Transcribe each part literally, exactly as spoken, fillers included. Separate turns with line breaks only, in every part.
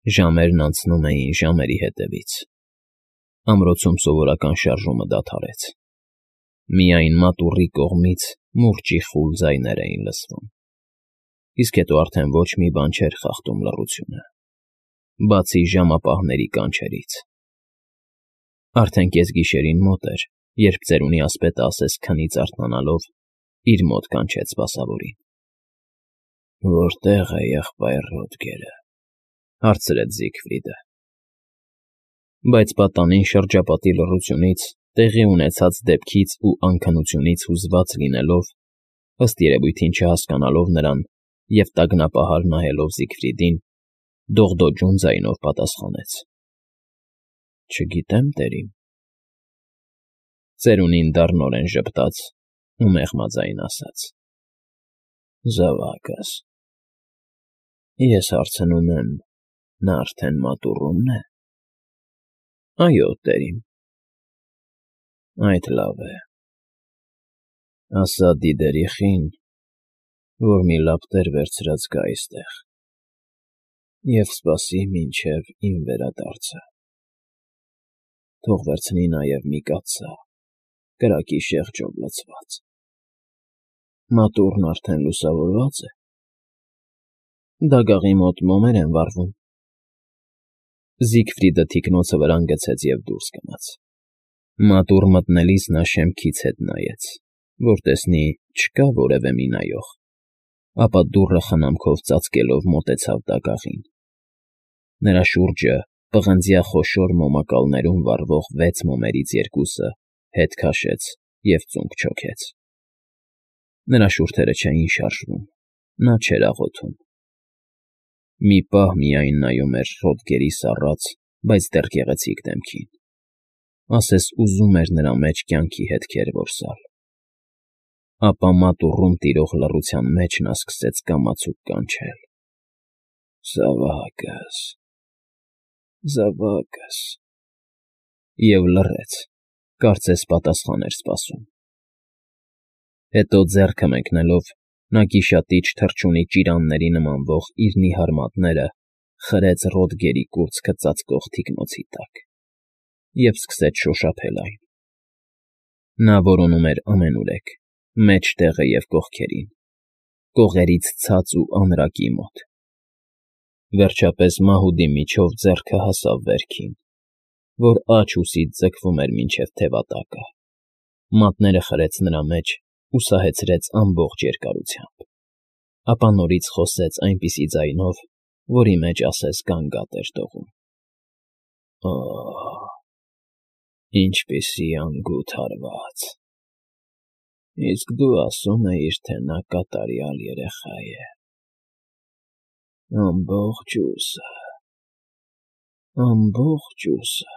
Ժամերն անցնում էին ժամերի հետևից։ Ամրոցում սովորական շարժումը դադարեց։ Միայն մատուռի կողմից մուրճի խուլ ձայներ էին լսվում, իսկ հետո արդեն ոչ մի բան չէր խախտում լռությունը, բացի ժամապահների կանչերից։ Արդեն կեսգիշերին մոտ էր, երբ ծերունի ասպետը ասես քնից արթնանալով իր մոտ կանչեց սպասավորին։ «Որտե՞ղ է եղբայր Ռոդգերը», հարցրեց Զիգֆրիդը։ Բայց պատանին շրջապատի լռությունից, տեղի ունեցած դեպքից ու անքնությունից հուզված լինելով, ըստ երևույթին չհասկանալով նրան և տագնապահար նայելով Զիգֆրիդին, դողդոջուն ձայնով պատասխանեց. «Չգիտեմ, տերիմ»։ Ծերունին դառնորեն ժպտաց ու մեղմաձայն ասաց. «Զավակս, ես հարցնում եմ, նա արդեն մատուռում է»։ «Այո, տերիմ»։ «Այդ լավ է, ասա Դիդերիխին, որ մի լապտեր վերցրած գա այստեղ և սպասի մինչև իմ վերադարձը։ Թող վերցնի նաև մի կաթսա, կրակի շեղջով լցված։ Մատուռն արդեն լուսավորվա՞ծ է»։ «Դագաղի մոտ մոմեր են վառվում»։ Զիգֆրիդը թիկնոցը վրան գցեց և դուրս գնաց։ Մատուռ մտնելիս նա շեմքից հետ նայեց, որ տեսնի չկա որևէ մի նայող, ապա դուռը խնամքով ծածկելով մոտեցավ դագաղին։ Նրա շուրջը պղնձյա խոշոր մոմակալներում վառվող վեց մոմերից երկուսը հետ քաշեց և ծունկ չոքեց։ Նրա շուրթերը չէին շարժվում, նա չէր աղոթում։ Մի պահ միայն նայում էր Ռոդգերի սառած, բայց դեռ գեղեցիկ դեմքին, ասես ուզում էր նրա մեջ կյանքի հետքեր որսալ։ Ապա մատուռում տիրող լռության մեջ նա սկսեց կամացուկ կանչել. «Զավակս, զավակս»։ Եվ լռեց, կարծես պատասխան էր սպասում։ Հետո ձեռքը մեկնելով նա գիշատիչ թռչունի ճիրանների նմանվող իր նիհար մատները խրեց Ռոդգերի կուրծքը ծածկող թիկնոցի տակ և սկսեց շոշափել այն։ Նա որոնում էր ամենուրեք, մեջտեղը և կողքերին, կողերից ցած ու անրակի մոտ։ Վերջապես մահուդի միջով ձեռքը հասավ վերքին, որ աջ ուսից ձգվում էր մինչև թևատակը, մատները խրեց նրա մեջ ու սահեցրեց ամբողջ երկարությամբ, ապա նորից խոսեց այնպիսի ձայնով, որի մեջ ասես գանգատ էր տողում. «Օ՜, ինչպիսի անգութ հարված։ Իսկ դու ասում էիր, թե նա կատարյալ երեխա է։ Ամբողջ ուսը, ամբողջ ուսը…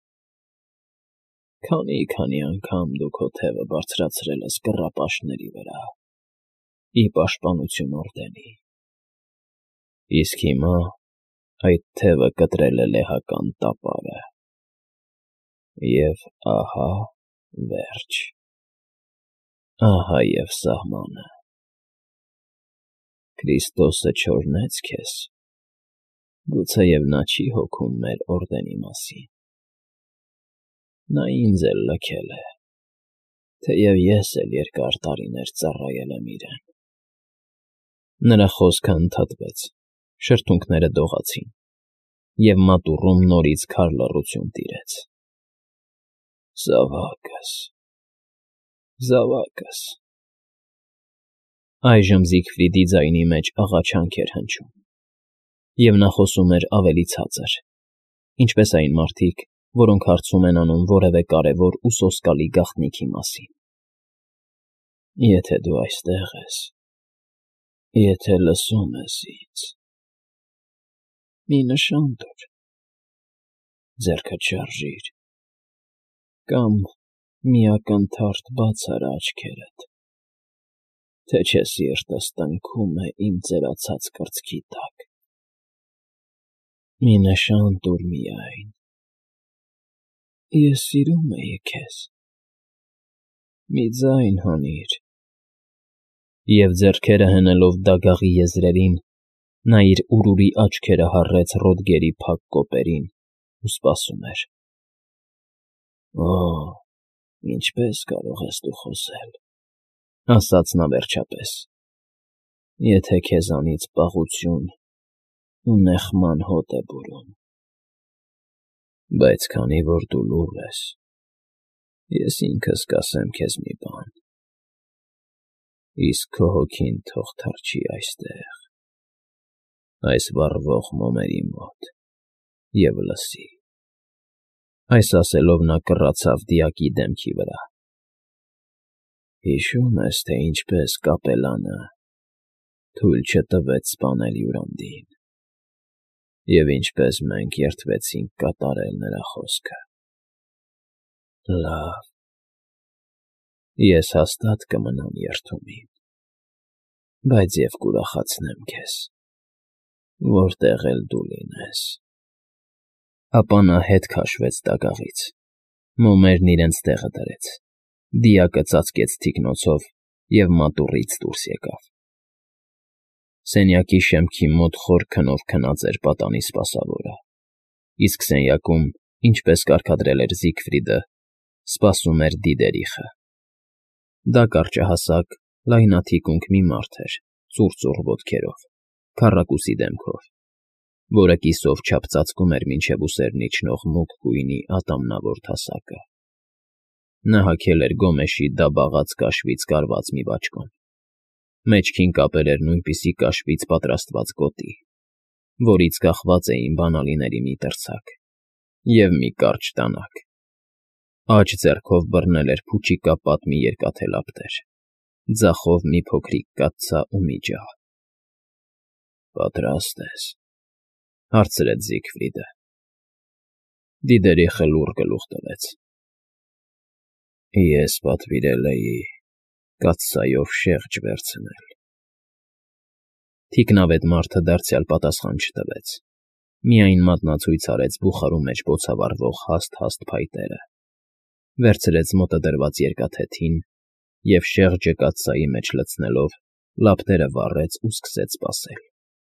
Քանի՜֊քանի՜ անգամ դու քո թևը բարձրացրել ես կռապաշտների վրա, ի պաշտպանություն օրդենի, իսկ հիմա այդ թևը կտրել է լեհական տապարը… Եվ ահա վերջ, ահա և սահմանը… Քրիստոսը չօրհնեց քեզ, գուցեև նա չի հոգում մեր օրդենի մասին… Նա ինձ էլ լքել է, թեև ես էլ երկար տարիներ ծառայել եմ իրեն»։ Նրա խոսքը ընդհատվեց, շրթունքները դողացին, և մատուռում նորից քար լռություն տիրեց։ «Զավակս, զավակս»։ Այժմ Զիգֆրիդի ձայնի մեջ աղաչանք էր հնչում, և նա խոսում էր ավելի ցածր, ինչպես այն մարդիկ, որոնք հարցում են անում որևէ կարևոր ու սոսկալի գաղտնիքի մասին։ «Եթե դու այստեղ ես, եթե լսում ես ինձ, մի նշան տուր, ձեռքդ շարժիր, կամ մի ակնթարթ բաց արա աչքերդ, թե չէ սիրտս տնքում է իմ ծերացած կրծքի տակ… Մի նշան տուր միայն… Ես սիրում էի քեզ… Մի ձայն հանիր…» Եվ ձեռքերը հենելով դագաղի եզրերին, Նա իր ուրուրի աչքերը հառեց Ռոդգերի փակ կոպերին ու սպասում էր։ «Օ՜, ինչպե՜ս կարող ես դու խոսել,֊ ասաց նա վերջապես,֊ եթե քեզանից պաղություն ու նեղման հոտ է բուրում… Բայց քանի որ դու լուռ ես, ես ինքս կասեմ քեզ մի բան… Իսկ քո հոգին թող թռչի այստեղ, այս վառվող մոմերի մոտ և լսի…»։ Այս ասելով նա կռացավ դիակի դեմքի վրա։ «Հիշո՞ւմ ես, թե ինչպես կապելանը թույլ չտվեց սպանել հյուրանդին, և ինչպես մենք երդվեցինք կատարել նրա խոսքը… Լավ, ես հաստատ կմնամ երդումին, բայց և կուրախացնեմ քեզ, որտեղ էլ դու լինես…»։ Ապա նա հետ քաշվեց դագաղից, մոմերն իրենց տեղը դրեց, դիակը ծածկեց թիկնոցով և մատուռից դուրս եկավ։ Սենյակի շեմքի մոտ խոր քնով քնած էր պատանի սպասավորը, իսկ սենյակում, ինչպես կարգադրել էր Զիգֆրիդը, սպասում էր Դիդերիխը։ Դա կարճահասակ, լայնաթիկունք մի մարդ էր ծուռծուռ ոտքերով, քառակուսի դեմքով, որը կիսով չափ ծածկում էր մինչև ուսերն իջնող մուգ գույնի ատամնավոր թասակը։ Նա հագել էր գոմեշի դաբաղած կաշվից կարված մի բաճկոն, մեջքին կապել էր նույնպիսի կաշվից պատրաստված գոտի, որից կախված էին բանալիների մի տրցակ, և մի կարճ դանակ։ Աջ ձեռքով բռնել էր փուչիկապատ մի երկաթե լապտեր, ձախով մի փոքրիկ կաթսա ու մի ջահ։ «Պատրա՞ստ ես,֊ հարցրեց Զիգֆրիդը։ Դիդերիխը լուռ գլուխ տվեց։ «Ես պատվիրել էի կաթսայով շեղջ վերցնել…»։ Թիկնավետ մարդը դարձյալ պատասխան չտվեց, միայն մատնացույց արեց բուխարու մեջ բոցավառվող հաստ֊հաստ փայտերը, վերցրեց մոտը դրված երկաթեթին և, շեղջը կաթսայի մեջ լցնելով, լապտերը վառեց ու սկսեց պասել։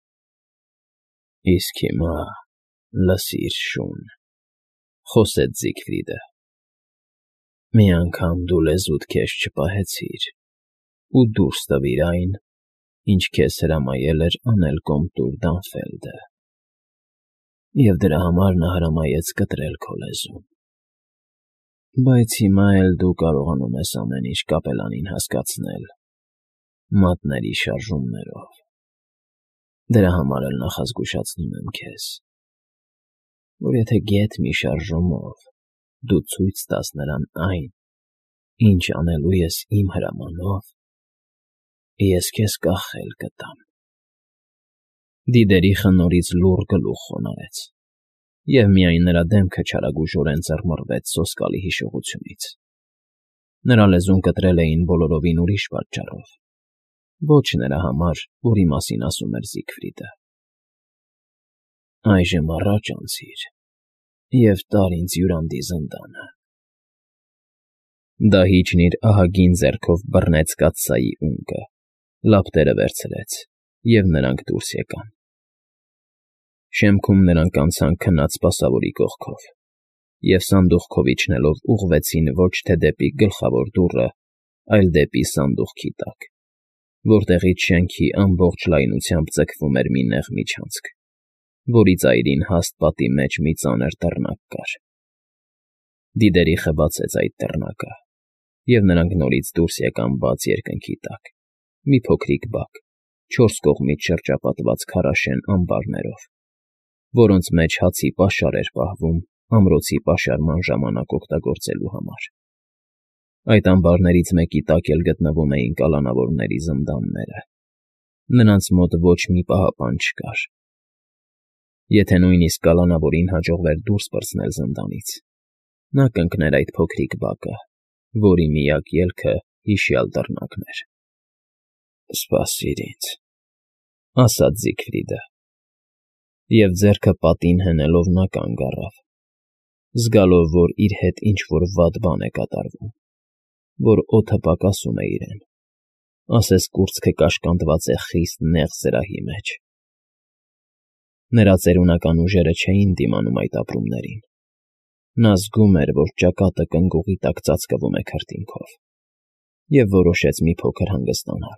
«Իսկ հիմա լսիր, շուն,֊ խոսեց Զիգֆրիդը,֊ մի անգամ դու լեզուդ քեզ չպահեցիր ու դուրս տվիր այն, ինչ քեզ հրամայել էր անել կոմտուր Դանֆելդը, և դրա համար նա հրամայեց կտրել քո լեզուն։ Բայց հիմա էլ դու կարողանում ես ամեն ինչ կապելանին հասկացնել մատների շարժումներով… Դրա համար էլ նախազգուշացնում եմ քեզ, որ եթե գեթ մի շարժումով դու ցույց տաս նրան այն, ինչ անելու ես իմ հրամանով, ես քեզ կախել կտամ»։ Դիդերիխը նորից լուռ գլուխ խոնարհեց, և միայն նրա դեմքը չարագուժորեն ծռմռվեց սոսկալի հիշողությունից։ Նրա լեզուն կտրել էին բոլորովին ուրիշ պատճառով, ոչ նրա համար, որի մասին ասում էր Զիգֆրիդը։ «Այժմ առաջ անցիր և տար ինձ հյուրանդի զնդանը…»։ Դահիճն իր ահագին ձեռքով բռնեց կաթսայի ունկը, լապտերը վերցրեց, և նրանք դուրս եկան։ Շեմքում նրանք անցան քնած սպասավորի կողքով և սանդուղքով իջնելով ուղղվեցին ոչ թե դեպի գլխավոր դուռը, այլ դեպի սանդուղքի տակ, որտեղից շենքի ամբողջ լայնությամբ ձգվում էր մի նեղ միջանցք, որի ծայրին հաստ պատի մեջ մի ծանր դռնակ կար։ Դիդերիխը բացեց այդ դռնակը, և նրանք նորից դուրս եկան բաց երկնքի տակ, մի փոքրիկ բակ, չորս կողմից շրջապատված քարաշեն ամբարներով, որոնց մեջ հացի պաշար էր պահվում ամրոցի պաշարման ժամանակ օգտագործելու համար։ Այդ ամբարներից մեկի տակ էլ գտնվում էին կալանավորների զնդանները։ Նրանց մոտ ոչ մի պահապան չկար։ Եթե նույնիսկ կալանավորին հաջողվեր դուրս պրծնել զնդանից, նա կընկներ այդ փոքրիկ բակը, որի միակ ելքը հիշյալ դռնակն էր։ «Սպասիր ինձ,֊ ասաց Զիգֆրիդը, և ձեռքը պատին հենելով նա կանգ առավ, զգալով, որ իր հետ ինչ֊որ վատ բան է կատարվում, որ օդը պակասում է իրեն, ասես կուրծքը կաշկանդված է խիստ նեղ զրահի մեջ։ Նրա ծերունական ուժերը չէին դիմանում այդ ապրումներին։ Նա զգում էր, որ ճակատը կնգուղի տակ ծածկվում է քրտինքով, և որոշեց մի փոքր հանգստանալ։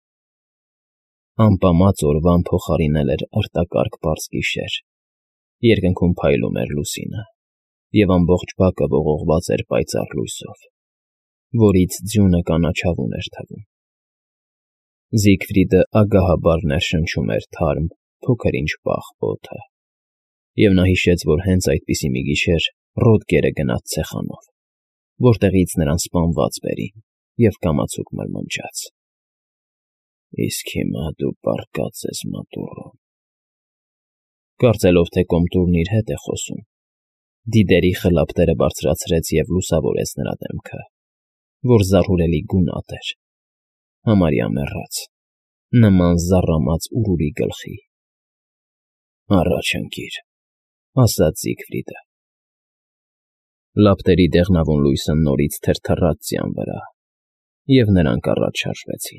Ամպամած օրվան փոխարինել էր արտակարգ պարզ գիշեր, երկնքում փայլում էր լուսինը, և ամբողջ բակը ողողված էր պայծառ լույսով, որից ձյունը կանաչավուն էր թվում։ Զիգֆրիդը ագահաբար ներշնչում էր թարմ, փոքր-ինչ պաղ օդը, և նա հիշեց, որ հենց այդպիսի մի գիշեր Ռոդգերը գնաց ցեխանով, որտեղից նրան սպանված բերին, և կամացուկ մրմնջաց. «Իսկ հիմա դու պառկած ես մատուռում»։ Կարծելով, թե կոմտուրն իր հետ է խոսում, Դիդերի խլապտերը բարձրացրեց և լուսավորեց նրա դեմքը, որ զարհուրելի գունատ էր, համարյա մեռած, նման զառամած ուռուրի գլխի։ «Առաջ ընկիր», ասաց Զիգֆրիդը։ Լապտերի դեղնավուն լույսը նորից թրթռաց ձյան վրա, և նրանք առաջ շարժվեցին։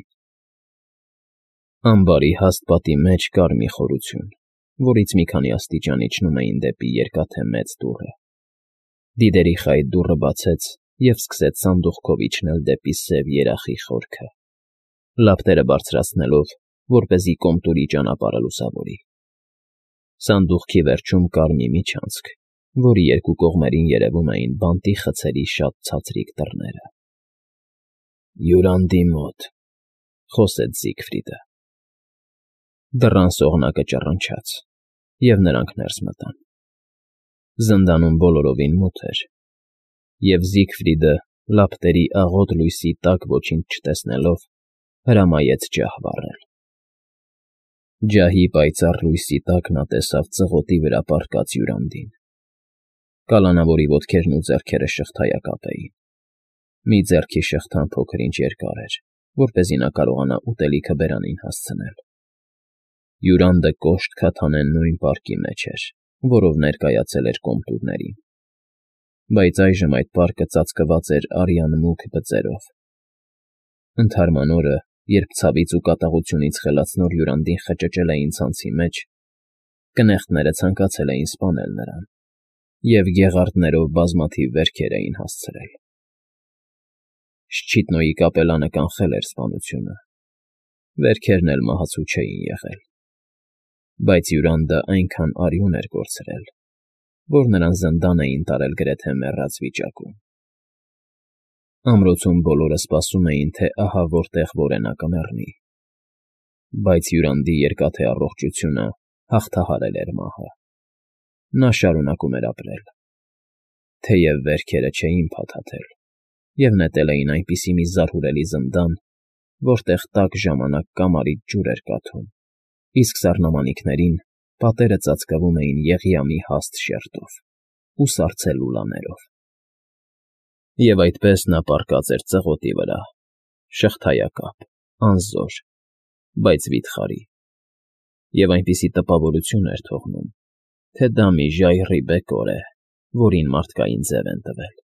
Ամբարի հաստ պատի մեջ կար մի խորություն, որից մի քանի աստիճան իջնում էին դեպի երկաթե մեծ դուռը։ Դիդերի խայտ դուռը բացեց և սկսեց սանդուղքով իջնել դեպի սև երախի խորքը, լապտերը բարձրացնելով, որպեսզի կոմտուրի ճանապարհը լուսավորի։ Սանդուղքի վերջում կար մի միջանցք, որի երկու կողմերին երևում էին բանտի խցերի շատ ցածրիկ դռները։ «Յուրանդի մոտ», խոսեց Զիգֆրիդը։ Դռան սողնակը ճռնչաց, և նրանք ներս մտան։ Զնդանում բոլորովին մութ էր, և Զիգֆրիդը, լապտերի աղոտ լույսի տակ ոչինչ չտեսնելով, հրամայեց ջահ վառել։ Ջահի պայծառ լույսի տակ նա տեսավ ծղոտի վրա պառկած Յուրանդին։ Կալանավորի ոտքերն ու ձեռքերը շղթայակապ էին։ Մի ձեռքի շղթան փոքր-ինչ երկար էր, որպեսզի նա կարողանա ուտելիքը բերանին հասցնել։ Յուրանդը կոշտ քաթանեն նույն պարկի մեջ էր, որով ներկայացել էր կոմտուրներին, բայց այժմ այդ պարկը ծածկված էր արյան մուգ բծերով։ Ընդհարման օրը, երբ ցավից ու կատաղությունից խելաց նոր Յուրանդին խճճել էին ցանցի մեջ, կնեղտները ցանկացել էին սպանել նրան և գեղարդներով բազմաթիվ վերքեր էին հասցրել։ Շչիտնոյի կապելանը կանխել էր սպանությունը, վերքերն էլ մահացու չէին եղել, բայց Յուրանդը այնքան արյուն էր կորցրել, որ նրան զնդան էին տարել գրեթե մեռած վիճակում։ Ամրոցում բոլորը սպասում էին, թե ահա որտեղ որ է նա կմեռնի, բայց Յուրանդի երկաթե առողջությունը հաղթահարել էր մահը։ Նա շարունակում էր ապրել, թեև վերքերը չէին փաթաթել և նետել էին այնպիսի մի զարհուրելի զնդան, որտեղ տաք ժամանակ կամարից ջուր էր կաթում, իսկ սառնամանիքներին պատերը ծածկվում էին եղյամի հաստ շերտով ու սառցե լուլաներով։ Եվ այդպես նա պառկած էր ծղոտի վրա, շղթայակապ, անզոր, բայց վիթխարի, և այնպիսի տպավորություն էր թողնում, թե դա մի ժայռի բեկոր է, որին մարդկային ձև են տվել։